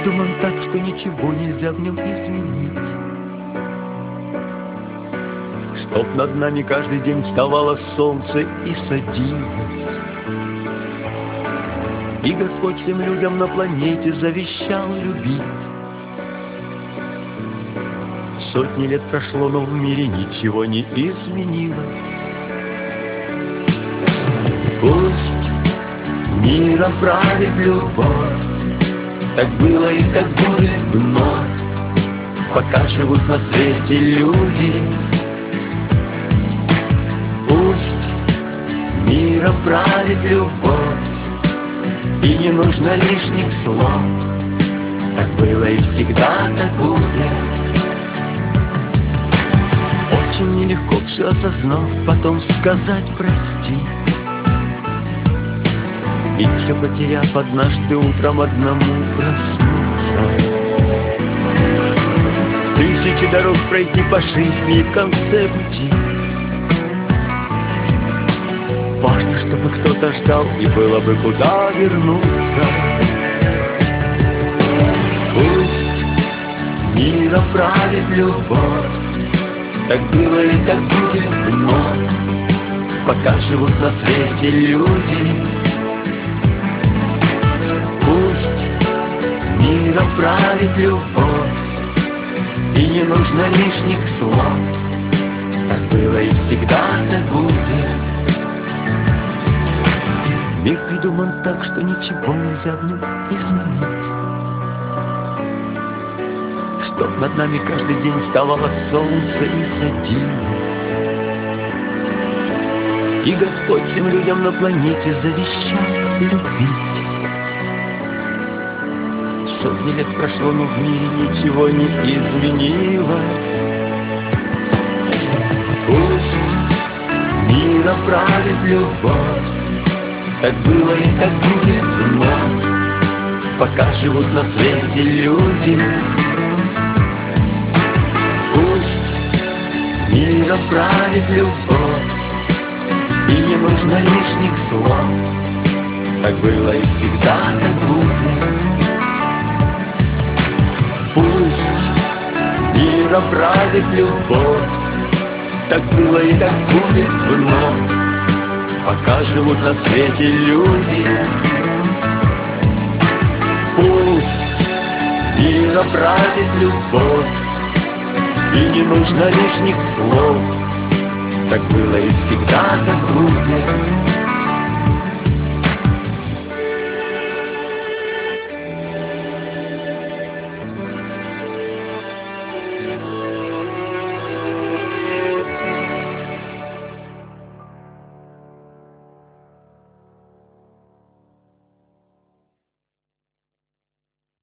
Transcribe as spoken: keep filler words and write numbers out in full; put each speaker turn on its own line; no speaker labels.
придуман так, что ничего нельзя в нем изменить. Чтоб над нами каждый день вставало солнце и садилось. И Господь всем людям на планете завещал любить. Сотни лет прошло, но в мире ничего не изменилось. Пусть миром правит любовь, так было и так будет вновь, пока живут на свете люди. Пусть миром правит любовь, и не нужно лишних слов. Так было и всегда так будет. Очень нелегко все осознав, потом сказать прости. Ведь все потеряв, однажды утром одному проснуться. Тысячи дорог пройти по жизни и в конце пути. Важно, чтобы кто-то ждал и было бы куда вернуться. Пусть миром правит любовь, так было и так будет вновь, пока живут на свете люди. Пусть миром правит любовь, и не нужно лишних слов. Так было и всегда так будет. Мир придуман так, что ничего нельзя в нем изменить. Чтоб над нами каждый день вставало солнце и садилось. И Господь всем людям на планете завещал любить. Сотни лет прошло, но в мире ничего не изменилось. Пусть миром правит любовь, так было и так будет вновь, пока живут на свете люди. Пусть миром правит любовь, и не нужно лишних слов. Так было и всегда так будет. Пусть миром правит любовь, так было и так будет вновь, пока живут на свете люди. Пусть миром правит любовь, и не нужно лишних слов. Так было и всегда так будет.